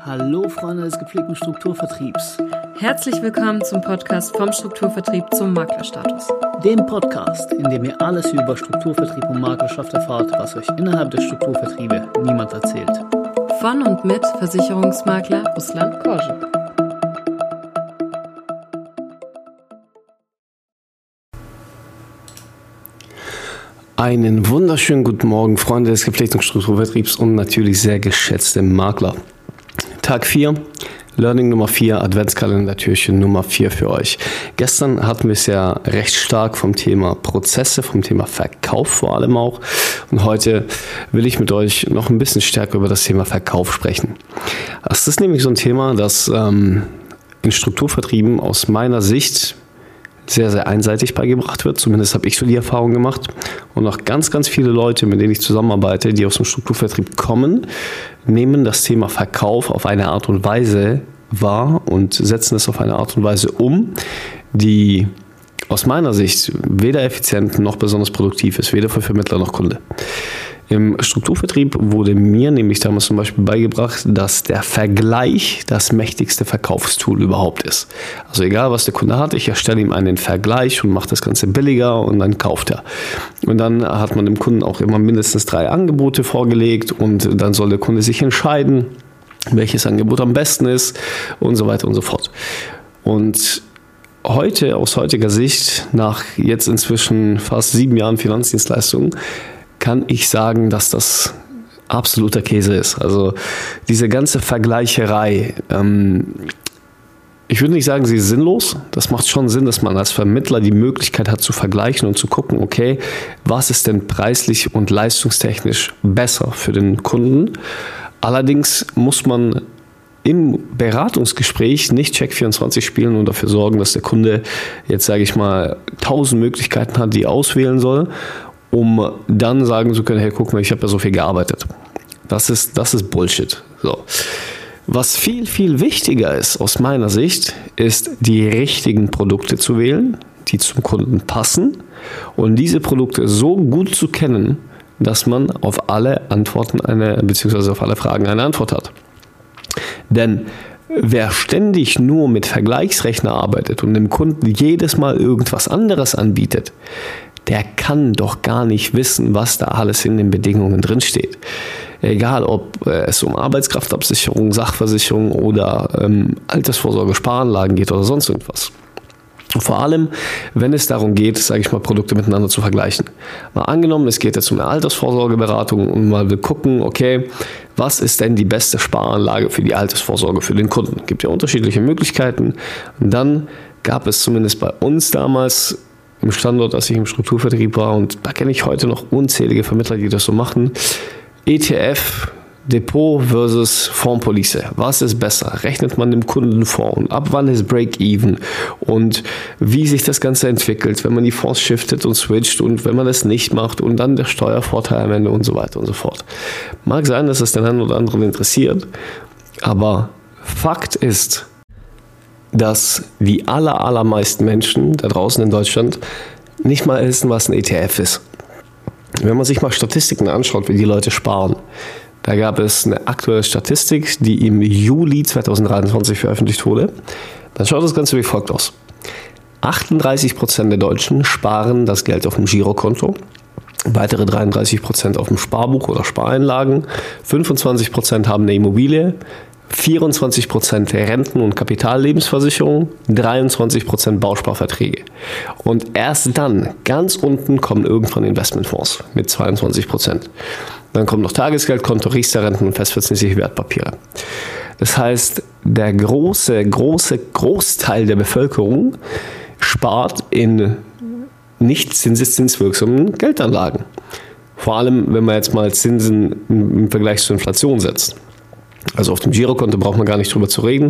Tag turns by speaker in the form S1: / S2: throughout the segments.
S1: Hallo Freunde des gepflegten Strukturvertriebs.
S2: Herzlich willkommen zum Podcast vom Strukturvertrieb zum Maklerstatus.
S1: Dem Podcast, in dem ihr alles über Strukturvertrieb und Maklerschaft erfahrt, was euch innerhalb der Strukturvertriebe niemand erzählt.
S2: Von und mit Versicherungsmakler Ruslan Korschen.
S3: Einen wunderschönen guten Morgen, Freunde des gepflegten Strukturvertriebs und natürlich sehr geschätzte Makler. Tag 4, Learning Nummer 4, Adventskalender-Türchen Nummer 4 für euch. Gestern hatten wir es ja recht stark vom Thema Prozesse, vom Thema Verkauf vor allem auch. Und heute will ich mit euch noch ein bisschen stärker über das Thema Verkauf sprechen. Das ist nämlich so ein Thema, das in Strukturvertrieben aus meiner Sicht sehr, sehr einseitig beigebracht wird. Zumindest habe ich so die Erfahrung gemacht. Und auch ganz, ganz viele Leute, mit denen ich zusammenarbeite, die aus dem Strukturvertrieb kommen, nehmen das Thema Verkauf auf eine Art und Weise wahr und setzen es auf eine Art und Weise um, die aus meiner Sicht weder effizient noch besonders produktiv ist, weder für Vermittler noch Kunde. Im Strukturvertrieb wurde mir nämlich damals zum Beispiel beigebracht, dass der Vergleich das mächtigste Verkaufstool überhaupt ist. Also egal, was der Kunde hat, ich erstelle ihm einen Vergleich und mache das Ganze billiger und dann kauft er. Und dann hat man dem Kunden auch immer mindestens 3 Angebote vorgelegt und dann soll der Kunde sich entscheiden, welches Angebot am besten ist und so weiter und so fort. Und heute, aus heutiger Sicht, nach jetzt inzwischen fast 7 Jahren Finanzdienstleistungen, kann ich sagen, dass das absoluter Käse ist. Also diese ganze Vergleicherei, ich würde nicht sagen, sie ist sinnlos. Das macht schon Sinn, dass man als Vermittler die Möglichkeit hat zu vergleichen und zu gucken, okay, was ist denn preislich und leistungstechnisch besser für den Kunden? Allerdings muss man im Beratungsgespräch nicht Check24 spielen und dafür sorgen, dass der Kunde jetzt, sage ich mal, 1000 Möglichkeiten hat, die er auswählen soll, um dann sagen zu können, hey, guck mal, ich habe ja so viel gearbeitet. Das ist Bullshit. So. Was viel, viel wichtiger ist aus meiner Sicht, ist, die richtigen Produkte zu wählen, die zum Kunden passen und diese Produkte so gut zu kennen, dass man auf alle Antworten beziehungsweise auf alle Fragen eine Antwort hat. Denn wer ständig nur mit Vergleichsrechner arbeitet und dem Kunden jedes Mal irgendwas anderes anbietet, der kann doch gar nicht wissen, was da alles in den Bedingungen drinsteht. Egal, ob es um Arbeitskraftabsicherung, Sachversicherung oder Altersvorsorge, Sparanlagen geht oder sonst irgendwas. Vor allem, wenn es darum geht, sage ich mal, Produkte miteinander zu vergleichen. Mal angenommen, es geht jetzt um eine Altersvorsorgeberatung und mal will gucken, okay, was ist denn die beste Sparanlage für die Altersvorsorge für den Kunden? Es gibt ja unterschiedliche Möglichkeiten. Und dann gab es zumindest bei uns damals im Standort, als ich im Strukturvertrieb war, und da kenne ich heute noch unzählige Vermittler, die das so machen, ETF, Depot versus Fondspolice. Was ist besser? Rechnet man dem Kunden vor? Und ab wann ist Break-Even? Und wie sich das Ganze entwickelt, wenn man die Fonds shiftet und switcht und wenn man das nicht macht und dann der Steuervorteil am Ende und so weiter und so fort. Mag sein, dass es den einen oder anderen interessiert, aber Fakt ist, dass die allermeisten Menschen da draußen in Deutschland nicht mal wissen, was ein ETF ist. Wenn man sich mal Statistiken anschaut, wie die Leute sparen, da gab es eine aktuelle Statistik, die im Juli 2023 veröffentlicht wurde. Dann schaut das Ganze wie folgt aus. 38% der Deutschen sparen das Geld auf dem Girokonto, weitere 33% auf dem Sparbuch oder Spareinlagen, 25% haben eine Immobilie, 24% Renten- und Kapitallebensversicherung, 23% Bausparverträge. Und erst dann, ganz unten, kommen irgendwann Investmentfonds mit 22%. Dann kommt noch Tagesgeldkonto, Riester-Renten und festverzinsliche Wertpapiere. Das heißt, der Großteil der Bevölkerung spart in nicht zinseszinswirksamen Geldanlagen. Vor allem, wenn man jetzt mal Zinsen im Vergleich zur Inflation setzt. Also auf dem Girokonto braucht man gar nicht drüber zu reden.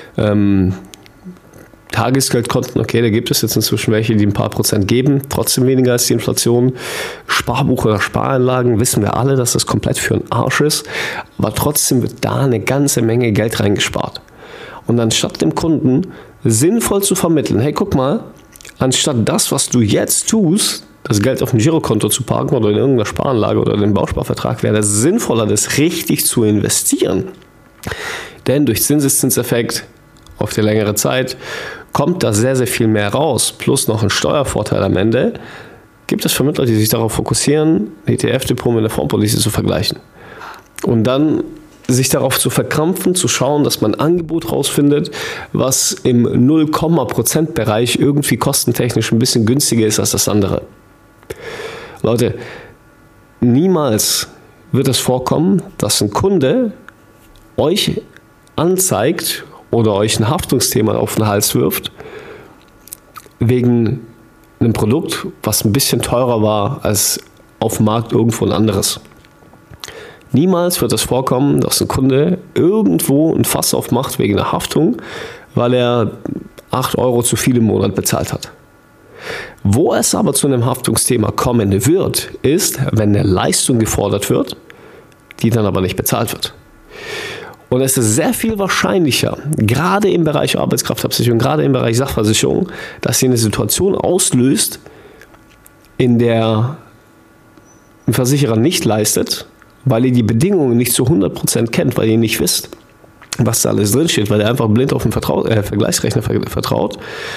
S3: Tagesgeldkonten, okay, da gibt es jetzt inzwischen welche, die ein paar Prozent geben, trotzdem weniger als die Inflation. Sparbuch oder Spareinlagen, wissen wir alle, dass das komplett für den Arsch ist, aber trotzdem wird da eine ganze Menge Geld reingespart. Und anstatt dem Kunden sinnvoll zu vermitteln, hey, guck mal, anstatt das, was du jetzt tust, das Geld auf dem Girokonto zu parken oder in irgendeiner Sparanlage oder in den Bausparvertrag, wäre es sinnvoller, das richtig zu investieren. Denn durch Zinseszinseffekt auf die längere Zeit kommt da sehr, sehr viel mehr raus, plus noch ein Steuervorteil am Ende, gibt es Vermittler, die sich darauf fokussieren, ein ETF-Depot mit einer Fondspolice zu vergleichen. Und dann sich darauf zu verkrampfen, zu schauen, dass man ein Angebot rausfindet, was im 0,%-Bereich irgendwie kostentechnisch ein bisschen günstiger ist als das andere. Leute, niemals wird es vorkommen, dass ein Kunde euch anzeigt oder euch ein Haftungsthema auf den Hals wirft, wegen einem Produkt, was ein bisschen teurer war als auf dem Markt irgendwo ein anderes. Niemals wird es vorkommen, dass ein Kunde irgendwo ein Fass aufmacht wegen einer Haftung, weil er 8 Euro zu viel im Monat bezahlt hat. Wo es aber zu einem Haftungsthema kommen wird, ist, wenn eine Leistung gefordert wird, die dann aber nicht bezahlt wird. Und es ist sehr viel wahrscheinlicher, gerade im Bereich Arbeitskraftabsicherung, gerade im Bereich Sachversicherung, dass ihr eine Situation auslöst, in der ein Versicherer nicht leistet, weil ihr die Bedingungen nicht zu 100% kennt, weil ihr nicht wisst, was da alles drinsteht, weil ihr einfach blind auf den Vergleichsrechner vertraut,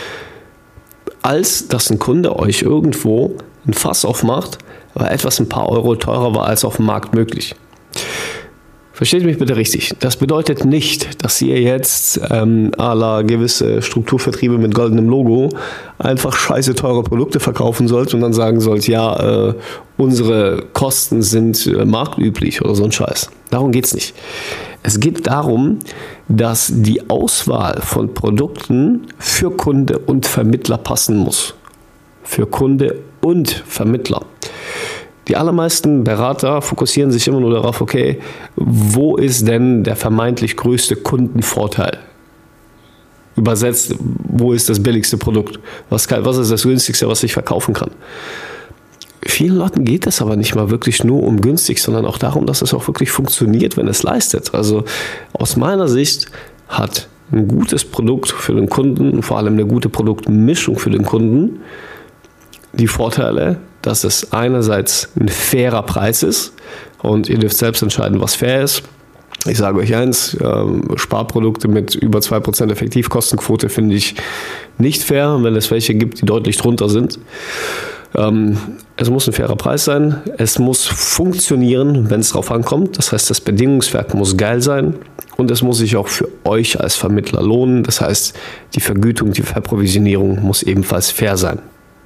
S3: als dass ein Kunde euch irgendwo ein Fass aufmacht, weil etwas ein paar Euro teurer war als auf dem Markt möglich. Versteht mich bitte richtig. Das bedeutet nicht, dass ihr jetzt à la gewisse Strukturvertriebe mit goldenem Logo einfach scheiße teure Produkte verkaufen sollt und dann sagen sollt, ja, unsere Kosten sind marktüblich oder so ein Scheiß. Darum geht es nicht. Es geht darum, dass die Auswahl von Produkten für Kunde und Vermittler passen muss. Für Kunde und Vermittler. Die allermeisten Berater fokussieren sich immer nur darauf, okay, wo ist denn der vermeintlich größte Kundenvorteil? Übersetzt, wo ist das billigste Produkt? Was ist das günstigste, was ich verkaufen kann? Vielen Leuten geht es aber nicht mal wirklich nur um günstig, sondern auch darum, dass es auch wirklich funktioniert, wenn es leistet. Also aus meiner Sicht hat ein gutes Produkt für den Kunden, vor allem eine gute Produktmischung für den Kunden, die Vorteile, dass es einerseits ein fairer Preis ist und ihr dürft selbst entscheiden, was fair ist. Ich sage euch eins, Sparprodukte mit über 2% Effektivkostenquote finde ich nicht fair, wenn es welche gibt, die deutlich drunter sind. Es muss ein fairer Preis sein, es muss funktionieren, wenn es drauf ankommt. Das heißt, das Bedingungswerk muss geil sein und es muss sich auch für euch als Vermittler lohnen. Das heißt, die Vergütung, die Verprovisionierung muss ebenfalls fair sein.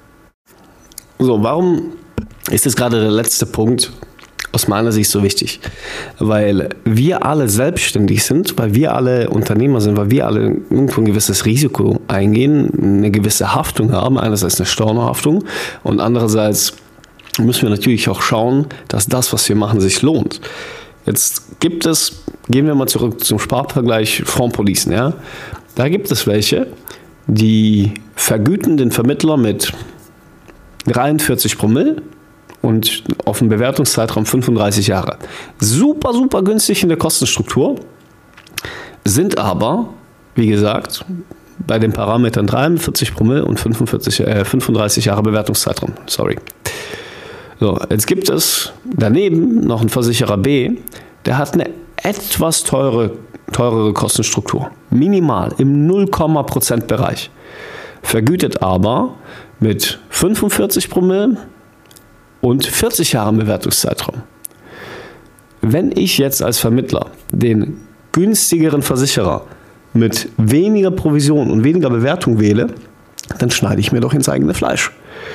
S3: So, warum ist es gerade der letzte Punkt aus meiner Sicht so wichtig? Weil wir alle selbstständig sind, weil wir alle Unternehmer sind, weil wir alle irgendwo ein gewisses Risiko eingehen, eine gewisse Haftung haben, einerseits eine Stornohaftung und andererseits müssen wir natürlich auch schauen, dass das, was wir machen, sich lohnt. Jetzt gehen wir mal zurück zum Sparvergleich Fondspolicen, ja? Da gibt es welche, die vergüten den Vermittler mit 43 Promille und auf dem Bewertungszeitraum 35 Jahre. Super, super günstig in der Kostenstruktur, sind aber, wie gesagt, bei den Parametern 43 Promille und 35 Jahre Bewertungszeitraum. Sorry. So, jetzt gibt es daneben noch einen Versicherer B, der hat eine etwas teurere Kostenstruktur. Minimal im 0,%-Bereich. Vergütet aber mit 45 Promille und 40 Jahren Bewertungszeitraum. Wenn ich jetzt als Vermittler den günstigeren Versicherer mit weniger Provision und weniger Bewertung wähle, dann schneide ich mir doch ins eigene Fleisch.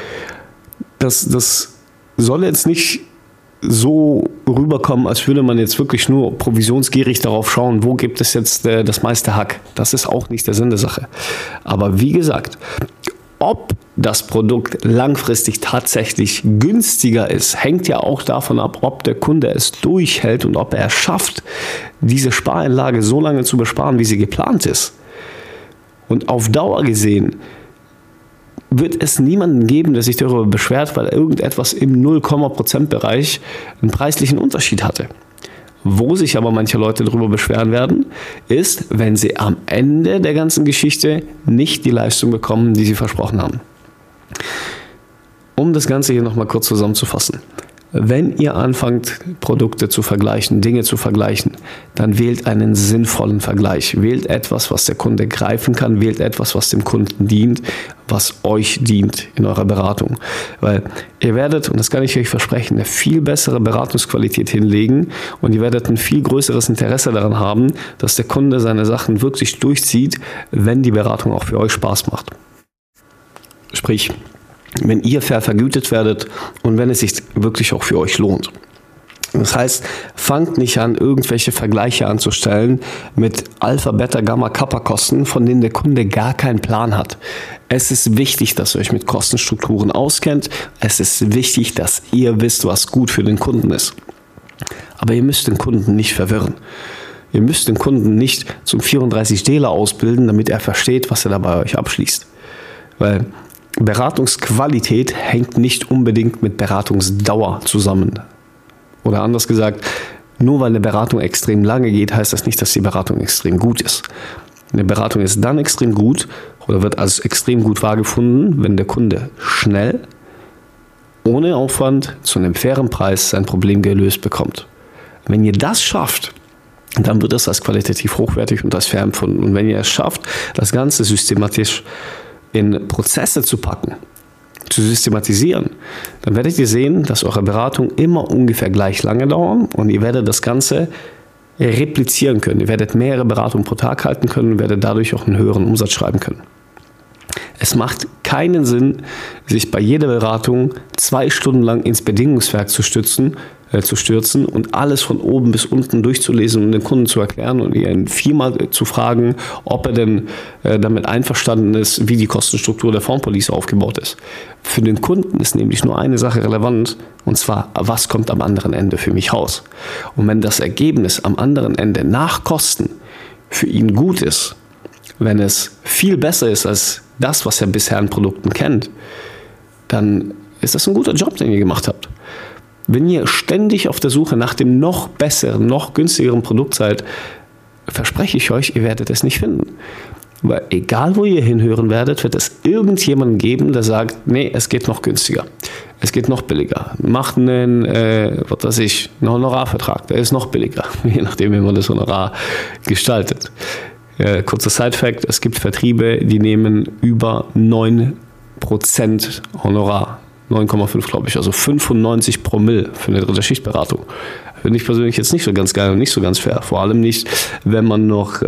S3: Das soll jetzt nicht so rüberkommen, als würde man jetzt wirklich nur provisionsgierig darauf schauen, wo gibt es jetzt das meiste Hack. Das ist auch nicht der Sinn der Sache. Aber wie gesagt, ob das Produkt langfristig tatsächlich günstiger ist, hängt ja auch davon ab, ob der Kunde es durchhält und ob er es schafft, diese Spareinlage so lange zu besparen, wie sie geplant ist. Und auf Dauer gesehen wird es niemanden geben, der sich darüber beschwert, weil irgendetwas im 0,%-Bereich einen preislichen Unterschied hatte. Wo sich aber manche Leute darüber beschweren werden, ist, wenn sie am Ende der ganzen Geschichte nicht die Leistung bekommen, die sie versprochen haben. Um das Ganze hier nochmal kurz zusammenzufassen. Wenn ihr anfangt, Produkte zu vergleichen, Dinge zu vergleichen, dann wählt einen sinnvollen Vergleich. Wählt etwas, was der Kunde greifen kann. Wählt etwas, was dem Kunden dient, was euch dient in eurer Beratung. Weil ihr werdet, und das kann ich euch versprechen, eine viel bessere Beratungsqualität hinlegen und ihr werdet ein viel größeres Interesse daran haben, dass der Kunde seine Sachen wirklich durchzieht, wenn die Beratung auch für euch Spaß macht. Sprich, wenn ihr fair vergütet werdet und wenn es sich wirklich auch für euch lohnt. Das heißt, fangt nicht an, irgendwelche Vergleiche anzustellen mit Alpha, Beta, Gamma, Kappa Kosten, von denen der Kunde gar keinen Plan hat. Es ist wichtig, dass ihr euch mit Kostenstrukturen auskennt. Es ist wichtig, dass ihr wisst, was gut für den Kunden ist. Aber ihr müsst den Kunden nicht verwirren. Ihr müsst den Kunden nicht zum 34-Deler ausbilden, damit er versteht, was er da bei euch abschließt. Weil Beratungsqualität hängt nicht unbedingt mit Beratungsdauer zusammen. Oder anders gesagt, nur weil eine Beratung extrem lange geht, heißt das nicht, dass die Beratung extrem gut ist. Eine Beratung ist dann extrem gut oder wird als extrem gut wahrgefunden, wenn der Kunde schnell, ohne Aufwand, zu einem fairen Preis sein Problem gelöst bekommt. Wenn ihr das schafft, dann wird es als qualitativ hochwertig und als fair empfunden. Und wenn ihr es schafft, das Ganze systematisch in Prozesse zu packen, zu systematisieren, dann werdet ihr sehen, dass eure Beratungen immer ungefähr gleich lange dauern und ihr werdet das Ganze replizieren können. Ihr werdet mehrere Beratungen pro Tag halten können und werdet dadurch auch einen höheren Umsatz schreiben können. Es macht keinen Sinn, sich bei jeder Beratung 2 Stunden lang ins Bedingungswerk zu stürzen und alles von oben bis unten durchzulesen und den Kunden zu erklären und ihn 4-mal zu fragen, ob er denn damit einverstanden ist, wie die Kostenstruktur der Formpolice aufgebaut ist. Für den Kunden ist nämlich nur eine Sache relevant, und zwar, was kommt am anderen Ende für mich raus? Und wenn das Ergebnis am anderen Ende nach Kosten für ihn gut ist, wenn es viel besser ist als das, was er bisher an Produkten kennt, dann ist das ein guter Job, den ihr gemacht habt. Wenn ihr ständig auf der Suche nach dem noch besseren, noch günstigeren Produkt seid, verspreche ich euch, ihr werdet es nicht finden. Weil egal, wo ihr hinhören werdet, wird es irgendjemanden geben, der sagt, nee, es geht noch günstiger. Es geht noch billiger. Macht einen Honorarvertrag, der ist noch billiger, je nachdem, wie man das Honorar gestaltet. Kurzer Side-Fact, es gibt Vertriebe, die nehmen über 9% Honorar. 9,5 glaube ich, also 95 Promille für eine dritte Schichtberatung. Finde ich persönlich jetzt nicht so ganz geil und nicht so ganz fair. Vor allem nicht, wenn man noch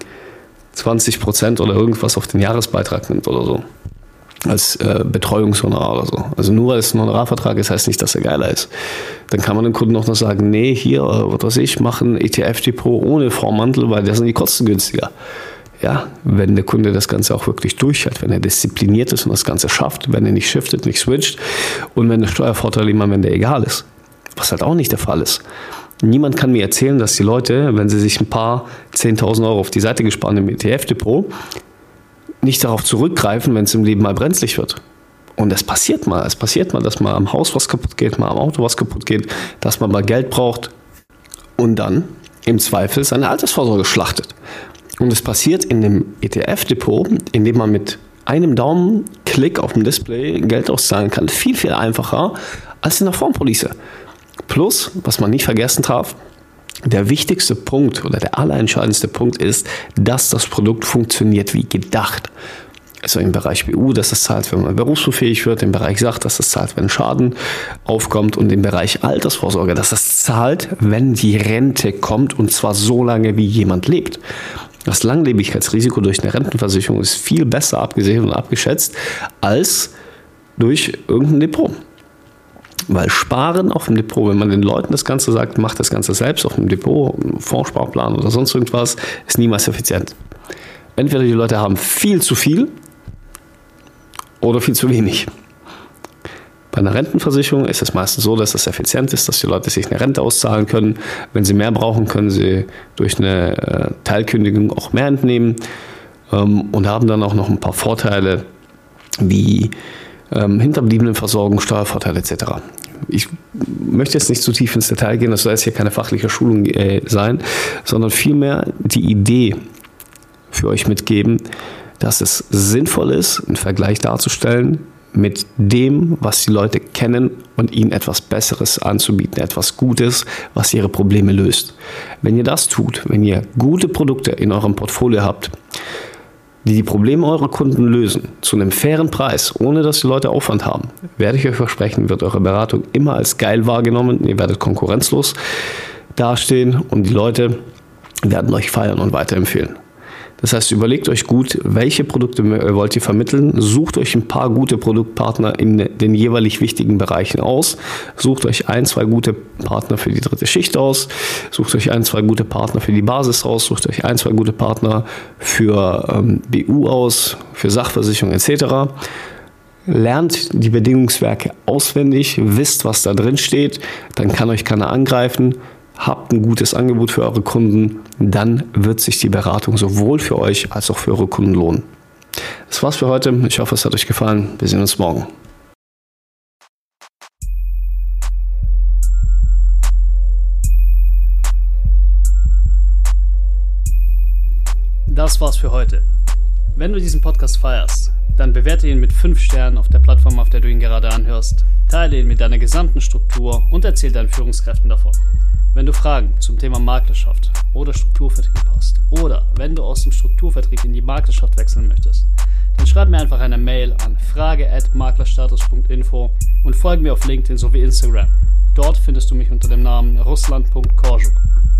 S3: 20% oder irgendwas auf den Jahresbeitrag nimmt oder so. Als Betreuungshonorar oder so. Also nur weil es ein Honorarvertrag ist, heißt nicht, dass er geiler ist. Dann kann man dem Kunden auch noch sagen, nee, hier, mache ein ETF-Depot ohne Vormantel, weil da sind die Kosten günstiger. Ja, wenn der Kunde das Ganze auch wirklich durchhält, wenn er diszipliniert ist und das Ganze schafft, wenn er nicht shiftet, nicht switcht und wenn der Steuervorteil ihm am Ende egal ist, was halt auch nicht der Fall ist. Niemand kann mir erzählen, dass die Leute, wenn sie sich ein paar 10.000 Euro auf die Seite gespart im ETF-Depot, nicht darauf zurückgreifen, wenn es im Leben mal brenzlig wird. Und es passiert mal, dass mal am Haus was kaputt geht, mal am Auto was kaputt geht, dass man mal Geld braucht und dann im Zweifel seine Altersvorsorge schlachtet. Und es passiert in dem ETF-Depot, in dem man mit einem Daumenklick auf dem Display Geld auszahlen kann, viel, viel einfacher als in der Formpolice. Plus, was man nicht vergessen darf, der wichtigste Punkt oder der allerentscheidendste Punkt ist, dass das Produkt funktioniert wie gedacht. Also im Bereich BU, dass es zahlt, wenn man berufsunfähig wird, im Bereich Sach, dass es zahlt, wenn ein Schaden aufkommt und im Bereich Altersvorsorge, dass es zahlt, wenn die Rente kommt und zwar so lange, wie jemand lebt. Das Langlebigkeitsrisiko durch eine Rentenversicherung ist viel besser abgesehen und abgeschätzt als durch irgendein Depot. Weil Sparen auf dem Depot, wenn man den Leuten das Ganze sagt, macht das Ganze selbst auf dem Depot, Fondssparplan oder sonst irgendwas, ist niemals effizient. Entweder die Leute haben viel zu viel oder viel zu wenig. Bei einer Rentenversicherung ist es meistens so, dass es effizient ist, dass die Leute sich eine Rente auszahlen können. Wenn sie mehr brauchen, können sie durch eine Teilkündigung auch mehr entnehmen und haben dann auch noch ein paar Vorteile wie Hinterbliebenenversorgung, Steuervorteile etc. Ich möchte jetzt nicht zu tief ins Detail gehen, das soll jetzt hier keine fachliche Schulung sein, sondern vielmehr die Idee für euch mitgeben, dass es sinnvoll ist, einen Vergleich darzustellen mit dem, was die Leute kennen und ihnen etwas Besseres anzubieten, etwas Gutes, was ihre Probleme löst. Wenn ihr das tut, wenn ihr gute Produkte in eurem Portfolio habt, die Probleme eurer Kunden lösen, zu einem fairen Preis, ohne dass die Leute Aufwand haben, werde ich euch versprechen, wird eure Beratung immer als geil wahrgenommen, ihr werdet konkurrenzlos dastehen und die Leute werden euch feiern und weiterempfehlen. Das heißt, überlegt euch gut, welche Produkte wollt ihr vermitteln, sucht euch ein paar gute Produktpartner in den jeweilig wichtigen Bereichen aus, sucht euch 1-2 gute Partner für die dritte Schicht aus, sucht euch 1-2 gute Partner für die Basis aus, sucht euch 1-2 gute Partner für BU aus, für Sachversicherung etc. Lernt die Bedingungswerke auswendig, wisst, was da drin steht, dann kann euch keiner angreifen. Habt ein gutes Angebot für eure Kunden, dann wird sich die Beratung sowohl für euch als auch für eure Kunden lohnen. Das war's für heute. Ich hoffe, es hat euch gefallen. Wir sehen uns morgen.
S1: Das war's für heute. Wenn du diesen Podcast feierst, dann bewerte ihn mit 5 Sternen auf der Plattform, auf der du ihn gerade anhörst. Teile ihn mit deiner gesamten Struktur und erzähl deinen Führungskräften davon. Wenn du Fragen zum Thema Maklerschaft oder Strukturvertrieb hast oder wenn du aus dem Strukturvertrieb in die Maklerschaft wechseln möchtest, dann schreib mir einfach eine Mail an frage@maklerstatus.info und folge mir auf LinkedIn sowie Instagram. Dort findest du mich unter dem Namen Ruslan.Korjuk.